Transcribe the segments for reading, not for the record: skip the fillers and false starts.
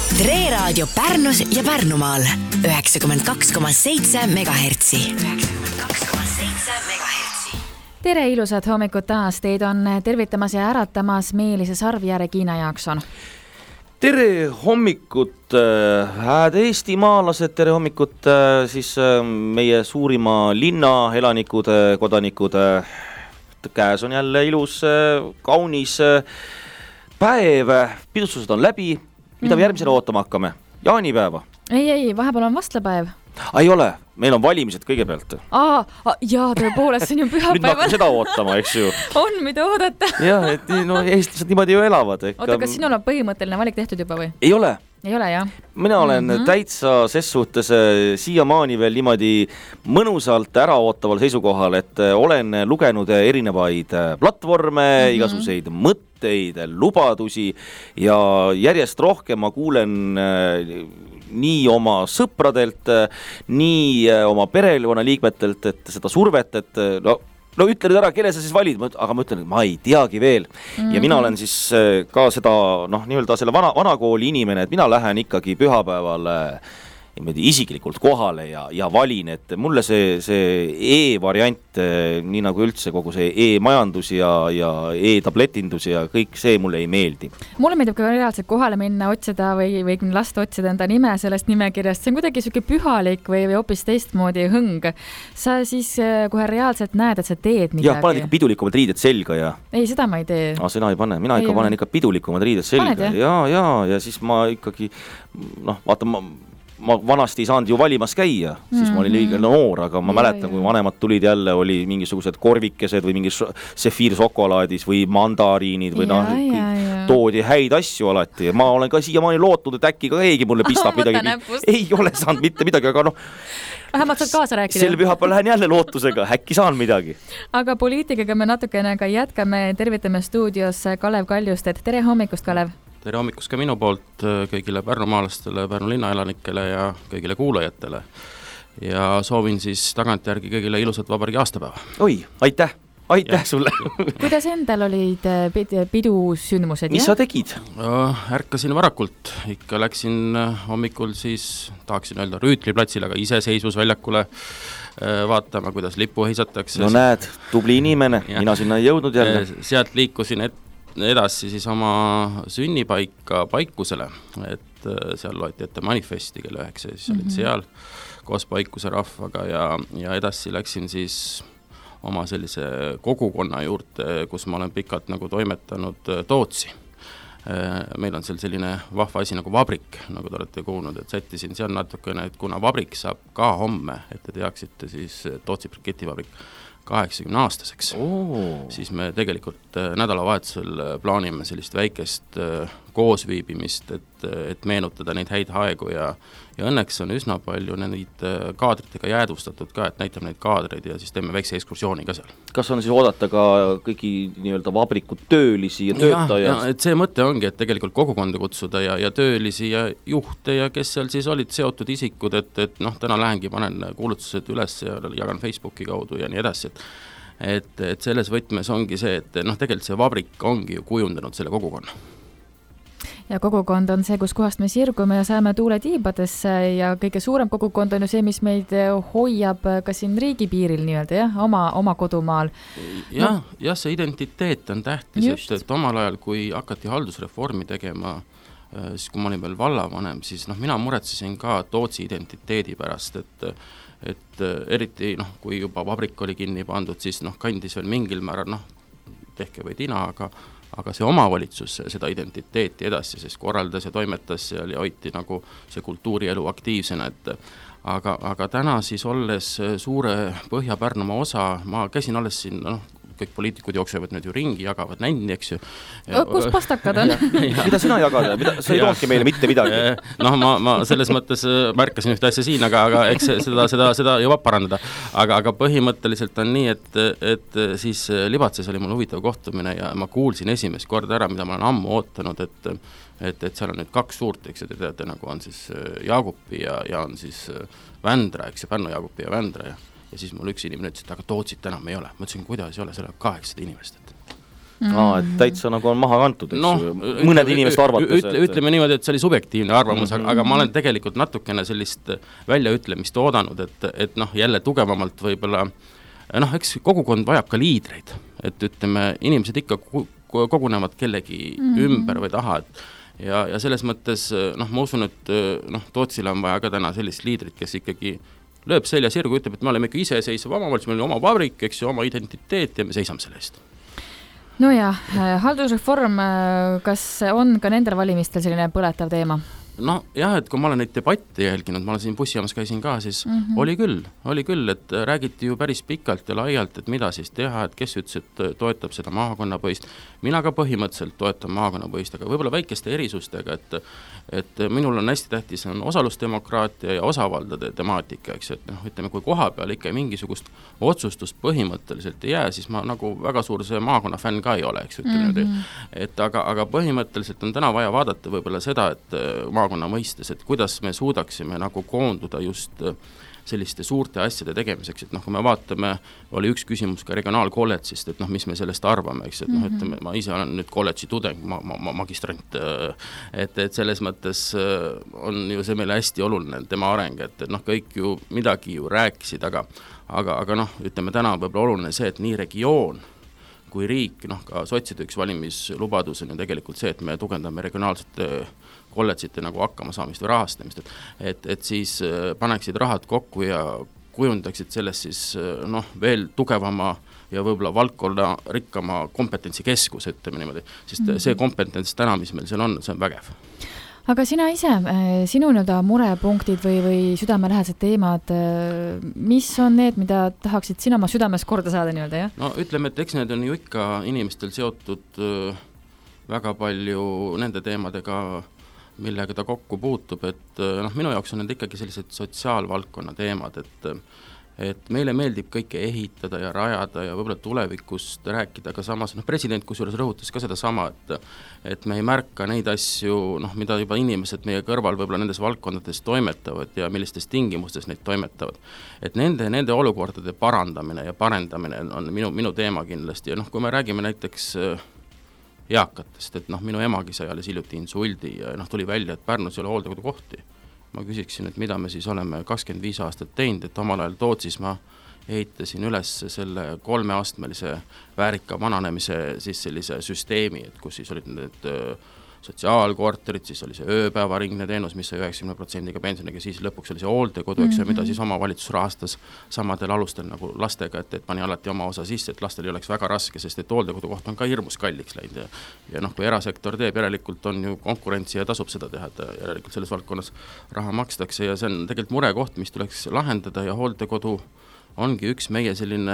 Tere raadio Pärnus ja Pärnumaal 92,7 megahertsi. Tere ilusad hommikut taas. Teid on tervitamas ja äratamas Meelise Sarv ja Regina Jaakson. Tere hommikut, hääd eestimaalased, tere hommikut siis meie suurima linna elanikud, kodanikud. Käes on jälle ilus, kaunis päev, pidustused on läbi. Mida me järgmisele ootama hakkame? Jaanipäeva? Ei, vahepeal on vastlapäev. Ei ole, meil on valimised kõigepealt. Jaa, tõepoolest, see on ju pühapäeval. Nüüd me hakkame seda ootama, eks ju. On, mida oodata. Jah, et no eestlased niimoodi ju elavad. Oota, kas sinul on põhimõtteline valik tehtud juba või? Ei ole. Ei ole, jah? Mina olen täitsa ses suhtes siiamaani veel niimoodi mõnusalt äraootaval seisukohal, et olen lugenud erinevaid platvorme, igasuguseid mõtteid, lubadusi ja järjest rohkem ma kuulen nii oma sõpradelt, nii oma perekonna liikmetelt, et seda survet, et no ütle nüüd ära, kelle sa siis valid, aga ma ütlen, et ma ei teagi veel. Ja mina olen siis ka seda, nii-öelda selle vanakooli inimene, et mina lähen ikkagi pühapäeval isiklikult kohale ja valin, et mulle see e-variant, nii nagu üldse kogu see e-majandus ja e-tabletindus ja kõik see mulle ei meeldi. Mulle meeldib ka reaalselt kohale minna, otsida või lasta otsida enda nime sellest nimekirjast. See on kuidagi selline pühalik või hoopis teistmoodi hõng. Sa siis kohe reaalselt näed, et sa teed midagi. Jah, panen ikka pidulikumad riided selga ja... Ei, seda ma ei tee. Seda ei pane. Mina ikka panen ikka pidulikumad riided selga. Ja siis ma ikkagi, vaata, ma vanasti ei saanud ju valimas käia, siis ma olin liiga noor, aga ma mäletan, kui vanemad tulid jälle, oli mingisugused korvikesed või mingi sefiirsokolaadis või mandariinid või toodi häid asju alati ja ma olen ka siiamaani lootnud, et äkki ka keegi mulle pistab midagi. Ei ole saanud mitte midagi, aga vähemalt saad kaasa rääkida. Selle pühapäeval lähen jälle lootusega, äkki saan midagi. Aga poliitikaga me natukene ka jätkame, tervitame stuudios Kalev Kaljust, et tere hommikust, Kalev! Tere hommikust ka minu poolt kõigile pärnumaalastele, Pärnu linna elanikele ja kõigile kuulajatele. Ja soovin siis tagantjärgi kõigile ilusat vabariigi aastapäeva. Oi, aitäh sulle! Kuidas endal olid pidusündmused? Mis sa tegid? Ärkasin varakult. Ikka läksin hommikul siis, tahaksin öelda Rüütliplatsile, aga iseseisvusväljakule vaatama, kuidas lipu heisatakse. No näed, tubli inimene, mina sinna ei jõudnud jälle. Sealt liikusin edasi siis oma sünnipaika Paikusele, et seal loeti ette manifesti kell 9, siis olin seal koos Paikuse rahvaga ja edasi läksin siis oma sellise kogukonna juurde, kus ma olen pikalt nagu toimetanud Tootsi. Meil on seal selline vahva asi nagu vabrik, nagu te olete kuulnud, et sättisin seal natukene, et kuna vabrik saab ka homme, et te teaksite siis Tootsi briketivabrik 80-aastaseks, siis me tegelikult nädalavahetusel plaanime sellist väikest koosviibimist, et meenutada neid häid aegu ja õnneks on üsna palju neid kaadritega jäädvustatud ka, et näitame neid kaadreid ja siis teeme väikse ekskursiooni ka seal. Kas on siis oodata ka kõigi nii-öelda vabrikud töölisi ja töötaja? Et see mõte ongi, et tegelikult kogukonda kutsuda ja töölisi ja juhte ja kes seal siis olid seotud isikud, et täna lähengi, panen kuulutused üles ja jagan Facebooki kaudu ja nii edasi, et selles võtmes ongi see, et tegelikult see vabrik ongi ju kujundanud selle kogukonna. Ja kogukond on see, kus kohast me sirgume ja saame tuule tiibadesse ja kõige suurem kogukond on ju see, mis meid hoiab ka siin riigipiiril nii-öelda, oma kodumaal. Ja see identiteet on tähtis, et omal ajal, kui hakati haldusreformi tegema, siis kui ma olin veel vallavanem, siis mina muretsesin ka Tootsi identiteedi pärast, et eriti kui juba vabrik oli kinni pandud, siis kandis veel mingil määral, tehke või tina, aga see omavalitsus seda identiteeti edasi, sest korraldas ja toimetas ja hoiti nagu see kultuurielu aktiivsena, aga täna siis olles suure Põhja-Pärnumaa osa, ma käisin alles siin, kõik poliitikud jooksevad nüüd ju ringi, jagavad nänni, eks ju. Kus pastakad on? Mida sina jagada? Sa ei toonki meile mitte midagi. Ma selles mõttes märkasin ühte asja siin, aga eks seda jõuab parandada. Aga põhimõtteliselt on nii, et siis Libatses oli mul huvitav kohtumine ja ma kuulsin esimest korda ära, mida ma olen ammu ootanud, et seal on nüüd kaks suurt, eks ju, te teate, nagu on siis Jaagupi ja on siis Vändra, eks ju, Pärnu Jaagupi ja Vändra ja siis mul üks inimene ütles, et aga Tootsit enam ei ole. Ma ütlesin, kuidas ei ole, seal on 800 inimest. et täitsa nagu on maha kantud, eks mõned inimesed arvates. Ütleme niimoodi, et see oli subjektiivne arvamus, aga ma olen tegelikult natukene sellist väljaütlemist oodanud, et jälle tugevamalt võib-olla, eks kogukond vajab ka liidreid, et ütleme, inimesed ikka kogunevad kellegi ümber või taha, ja selles mõttes, ma usun, et Tootsile on vaja ka täna sellist liidrit, kes ikkagi lööb selja sirgu, ütleb, et me oleme ikka iseseisev omavalitsus, meil on oma vabrik, eks ju, oma identiteet ja me seisame selle eest. No ja, haldusreform, kas on ka nendel valimistel selline põletav teema? No jah, et kui ma olen neid debatte jälginud, ma olen siin bussijaamas käisin ka, siis oli küll, et räägiti ju päris pikalt ja laialt, et mida siis teha, et kes ütles, et toetab seda maakonnapõhist. Mina ka põhimõtteliselt toetan maakonnapõhist, aga võib-olla väikeste erisustega, et minul on hästi tähtis on osalusdemokraatia ja osavaldade temaatika, eks, et ütleme, kui koha peal ikka mingisugust otsustust põhimõtteliselt ei jää, siis ma nagu väga suur see maakonna fänn ka ei ole, eks, ütleme et aga põhimõtteliselt on täna vaja vaadata võib-olla seda, et maakonna mõistes, et kuidas me suudaksime nagu koonduda just selliste suurte asjade tegemiseks, et kui me vaatame, oli üks küsimus ka regionaalkolledžist, et mis me sellest arvame, eks, et ütleme, ma ise olen nüüd kolledži tudeng, magistrant, et selles mõttes on ju see meile hästi oluline tema areng, et kõik ju midagi ju rääkisid, aga ütleme, täna on võib-olla oluline see, et nii regioon kui riik, ka sotside üks valimislubadus on ju tegelikult see, et me tugevdame regionaalsete kolledžite nagu hakkamasaamist või rahastamist, et siis paneksid rahad kokku ja kujundaksid sellest siis veel tugevama ja võib-olla valdkonna rikkama kompetentsikeskus, ütleme niimoodi, sest see kompetents täna, mis meil seal on, see on vägev. Aga sina ise, sinu murepunktid või südamelähedased teemad, mis on need, mida tahaksid sina oma südames korda saada nii-öelda, jah? No ütleme, et eks need on ju ikka inimestel seotud väga palju nende teemadega, millega ta kokku puutub, et minu jaoks on need ikkagi sellised sotsiaalvaldkonna teemad, et meile meeldib kõike ehitada ja rajada ja võib-olla tulevikust rääkida, aga samas president kusjuures rõhutas ka seda sama, et me ei märka neid asju, mida juba inimesed meie kõrval võib-olla nendes valdkondades toimetavad ja millistes tingimustes neid toimetavad. Et nende olukordade parandamine ja parendamine on minu teema kindlasti ja kui me räägime näiteks eakatest, et minu emagi sai alles hiljuti insuldi ja tuli välja, et Pärnus ei ole hooldekodu kohti. Ma küsiksin, et mida me siis oleme 25 aastat teinud, et omal ajal Tootsis ma ehitasin üles selle 3-astmelise väärika vananemise siis sellise süsteemi, et kus siis olid need sotsiaalkorterid, siis oli see ööpäevaringne teenus, mis sai 90%-ga pensioniga, siis lõpuks oli see hooldekodu, eks mida siis omavalitsus rahastas samadel alustel nagu lastega, et pani alati oma osa sisse, et lastel ei oleks väga raske, sest et hooldekodu koht on ka hirmus kalliks läinud ja kui erasektor teeb, järelikult on ju konkurentsi ja tasub seda teha, et järelikult selles valdkonnas raha makstakse ja see on tegelikult murekoht, mis tuleks lahendada ja hooldekodu ongi üks meie selline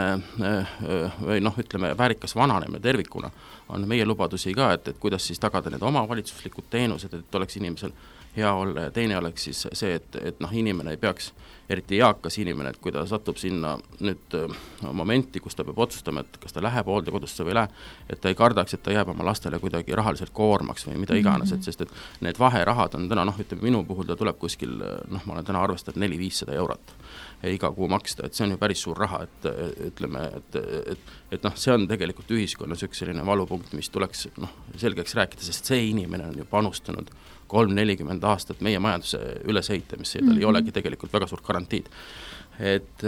või ütleme, väärikas vananemine tervikuna on meie lubadusi ka, et kuidas siis tagada need omavalitsuslikud teenused, et oleks inimesel hea olla ja teine oleks siis see, et inimene ei peaks, eriti eakas inimene, et kui ta satub sinna nüüd momenti, kus ta peab otsustama, et kas ta läheb hooldekodusse või ei lähe, et ta ei kardaks, et ta jääb oma lastele kuidagi rahaliselt koormaks või mida iganes, et sest et need vaherahad on täna, ütleme minu puhul ta tuleb kuskil, ma olen täna arvestanud 400-500 eurot iga kuu maksta, et see on ju päris suur raha, et ütleme, et see on tegelikult ühiskonnas üks selline valupunkt, mis tuleks selgeks rääkida, sest see inimene on ju panustanud 30-40 aastat meie majanduse ülesehitamisse ja tal ei olegi tegelikult väga suurt garantiid. Et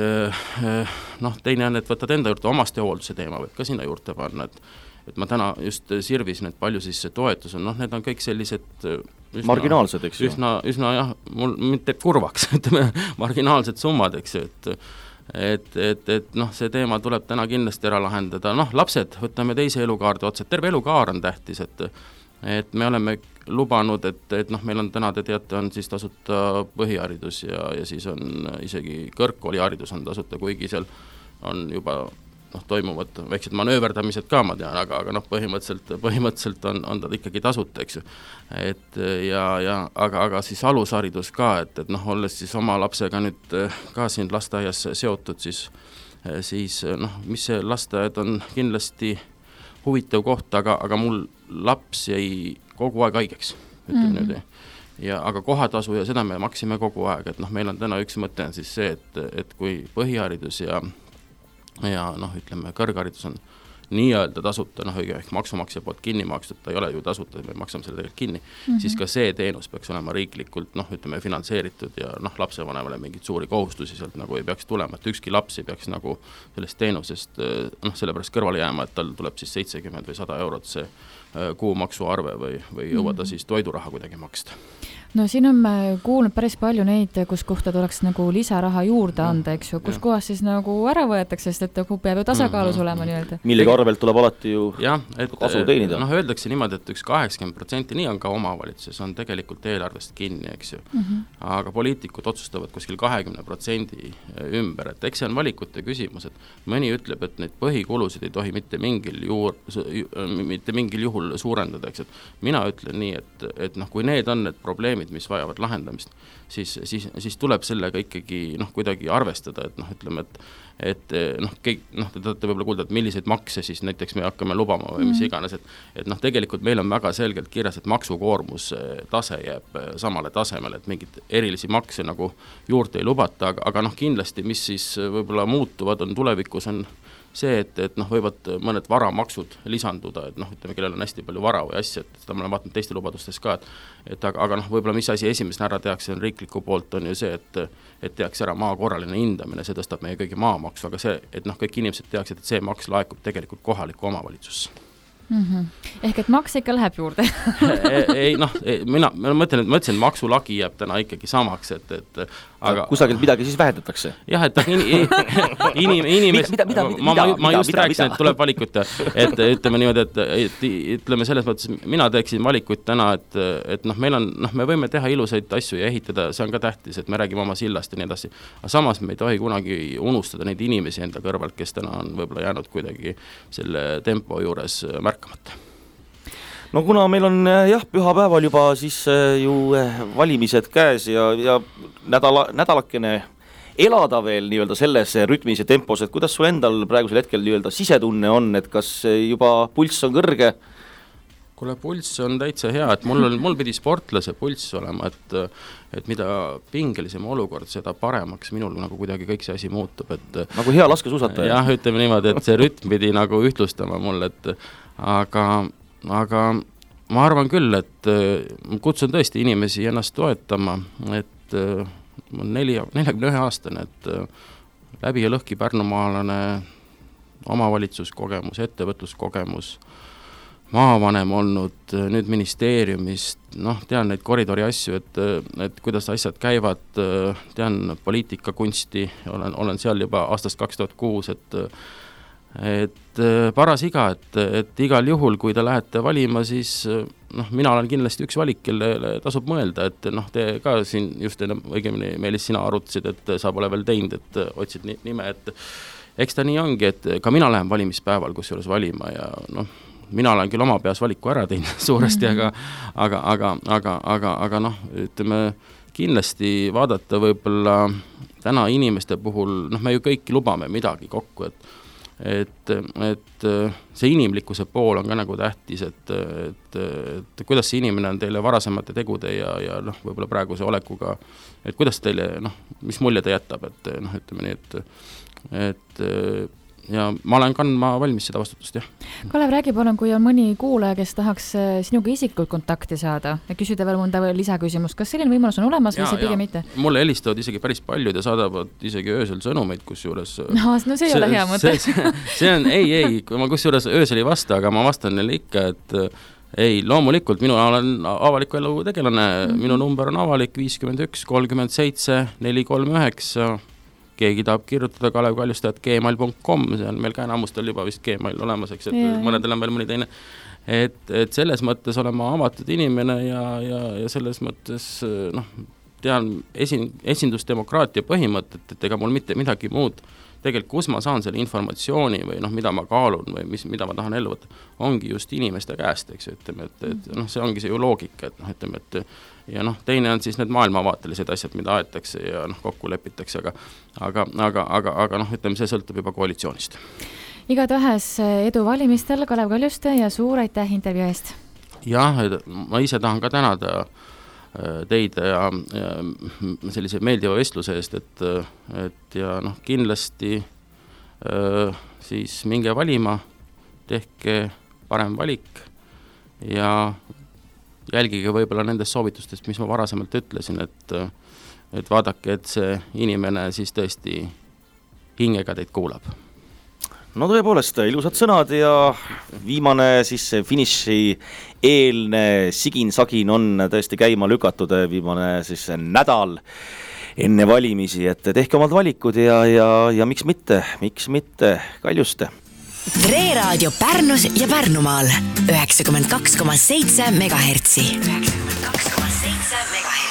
teine on, et võtad enda juurde omastehoolduse teema, võib ka sinna juurde panna, et ma täna just sirvisin, et palju siis see toetus on, need on kõik sellised marginaalsed, eks ju. Üsna jah, mul teeb kurvaks, ütleme, marginaalsed summad, eks ju, et see teema tuleb täna kindlasti ära lahendada, lapsed, võtame teise elukaarde otsa, terve elukaar on tähtis, et me oleme lubanud, et meil on täna, te teate, on siis tasuta põhiharidus ja siis on isegi kõrgkooliharidus on tasuta, kuigi seal on juba toimuvad väiksed manööverdamised ka, ma tean, aga põhimõtteliselt on ta ikkagi tasuta, eks ju. Aga siis alusharidus ka, et olles siis oma lapsega nüüd ka siin lasteaias seotud, siis mis see lasteaed on kindlasti huvitav koht, aga mul laps jäi kogu aeg haigeks, ütleme nüüd. Aga kohatasu ja seda me maksime kogu aeg, et meil on täna üks mõte on siis see, et kui põhiharidus ja ütleme, kõrgharidus on nii-öelda tasuta, ehk maksumaksja poolt kinni makstud, ta ei ole ju tasuta, me maksame selle tegelikult kinni, siis ka see teenus peaks olema riiklikult, ütleme, finantseeritud ja lapsevanemale mingeid suuri kohustusi sealt nagu ei peaks tulema, et ükski laps ei peaks nagu sellest teenusest sellepärast kõrvale jääma, et tal tuleb siis 70 või 100 eurot see kuumaksuarve või jõuada siis toiduraha kuidagi maksta. No siin on kuulnud päris palju neid, kus kohta tuleks nagu lisaraha juurde anda, eks ju, kus kohas siis nagu ära võetakse, sest et peab ju tasakaalus olema nii-öelda. Millega arvelt tuleb alati ju kasu teenida. Öeldakse niimoodi, et üks 80%, nii on ka omavalitsuses, on tegelikult eelarvest kinni, eks ju. Aga poliitikud otsustavad kuskil 20% ümber, et eks see on valikute küsimus, et mõni ütleb, et neid põhikulusid ei tohi mitte mingil juhul suurendada, eks, et mina ütlen nii, et kui need on need probleemid, mis vajavad lahendamist, siis tuleb sellega ikkagi kuidagi arvestada, et ütleme, et te tahate võib-olla kuulda, et milliseid makse siis näiteks me hakkame lubama või mis iganes, et tegelikult meil on väga selgelt kirjas, et maksukoormus tase jääb samale tasemele, et mingid erilisi makse nagu juurde ei lubata, aga kindlasti, mis siis võib-olla muutuvad on tulevikus, on see, et võivad mõned varamaksud lisanduda, et ütleme, kellel on hästi palju vara või asja, et seda ma olen vaatanud teiste lubadustes ka, aga võib-olla mis asi esimesena ära tehakse on riikliku poolt on ju see, et tehakse ära maa korraline hindamine, see tõstab meie kõigi maamaksu, aga see, et kõik inimesed tehakse, et see maks laekub tegelikult kohalikku omavalitsusse. Ehk et maks ikka läheb juurde. Mina mõtlen, et maksulagi jääb täna ikkagi samaks, aga kusagilt midagi siis vähendatakse. Jah, et ma just rääkisin, et tuleb valikut, et ütleme niimoodi, et ütleme selles mõttes, mina teeksin valikuid täna, et me võime teha ilusaid asju ja ehitada, see on ka tähtis, et me räägime oma sillast ja nii edasi, aga samas me ei tohi kunagi unustada neid inimesi enda kõrvalt, kes täna on võib-olla jäänud kuidagi selle tempo juures märkamata. No kuna meil on pühapäeval juba siis ju valimised käes ja nädalakene elada veel nii-öelda selles rütmis ja tempos, et kuidas sul endal praegusel hetkel nii-öelda sisetunne on, et kas juba pulss on kõrge? Kuule, pulss on täitsa hea, et mul pidi sportlase pulss olema, et mida pingelisem olukord, seda paremaks minul nagu kuidagi kõik see asi muutub, et nagu hea laskesuusataja. Jah, ütleme niimoodi, et see rütm pidi nagu ühtlustama mul, aga ma arvan küll, et kutsun tõesti inimesi ennast toetama, et ma olen 41-aastane, et läbi ja lõhki pärnumaalane, omavalitsuskogemus, ettevõtluskogemus, maavanem olnud, nüüd ministeeriumist, tean neid koridori asju, et kuidas asjad käivad, tean poliitikakunsti, olen seal juba aastast 2006, et paras iga, et igal juhul, kui te lähete valima, siis mina olen kindlasti üks valik, kelle tasub mõelda, et te ka siin just õigemini, Meelis, sina arutasid, et sa pole veel teinud, et otsid nime, et eks ta nii ongi, et ka mina lähen valimispäeval kusjuures valima ja mina olen küll oma peas valiku ära teinud suuresti, aga ütleme, kindlasti vaadata võib-olla täna inimeste puhul, me ju kõik lubame midagi kokku, et see inimlikkuse pool on ka nagu tähtis, et kuidas see inimene on teile varasemate tegude ja võib-olla praeguse olekuga, et kuidas teile, mis mulje ta jätab, et ütleme nii, et ja ma olen kandma valmis seda vastutust, jah. Kalev, räägi palun, kui on mõni kuulaja, kes tahaks sinuga isiklikult kontakti saada ja küsida veel mõnda lisaküsimust, kas selline võimalus on olemas või see pigem mitte? Mulle helistavad isegi päris paljud ja saadavad isegi öösel sõnumeid, kusjuures no see ei ole hea mõte. See on, ma kusjuures öösel ei vasta, aga ma vastan neile ikka, et loomulikult, minu olen avaliku elu tegelane, minu number on avalik 51 37 439, keegi tahab kirjutada kalevkaljuste@gmail.com, see on meil ka enamustel juba vist Gmail olemas, eks, et mõnedel on veel mõni teine, et selles mõttes olen ma avatud inimene ja selles mõttes tean esindusdemokraatia põhimõtet, et ega mul mitte midagi muud tegelikult, kus ma saan selle informatsiooni või mida ma kaalun või mida ma tahan ellu võtta, ongi just inimeste käest, eks, ütleme, et see ongi see ju loogika, et ütleme, et ja teine on siis need maailmavaatelised asjad, mida aetakse ja kokku lepitakse, aga ütleme, see sõltub juba koalitsioonist. Igatahes edu valimistel, Kalev Kaljuste, ja suur aitäh intervjuu eest! Jah, ma ise tahan ka tänada teid ja sellise meeldiva vestluse eest, et ja kindlasti siis minge valima, tehke parem valik ja jälgige võib-olla nendest soovitustest, mis ma varasemalt ütlesin, et vaadake, et see inimene siis tõesti hingega teid kuulab. No tõepoolest, ilusad sõnad ja viimane siis finiši eelne sigin-sagin on tõesti käima lükatud, viimane siis nädal enne valimisi, et tehke omad valikud ja miks mitte Kaljuste. Tre Raadio Pärnus ja Pärnumaal 92,7 MHz. 92,7 MHz.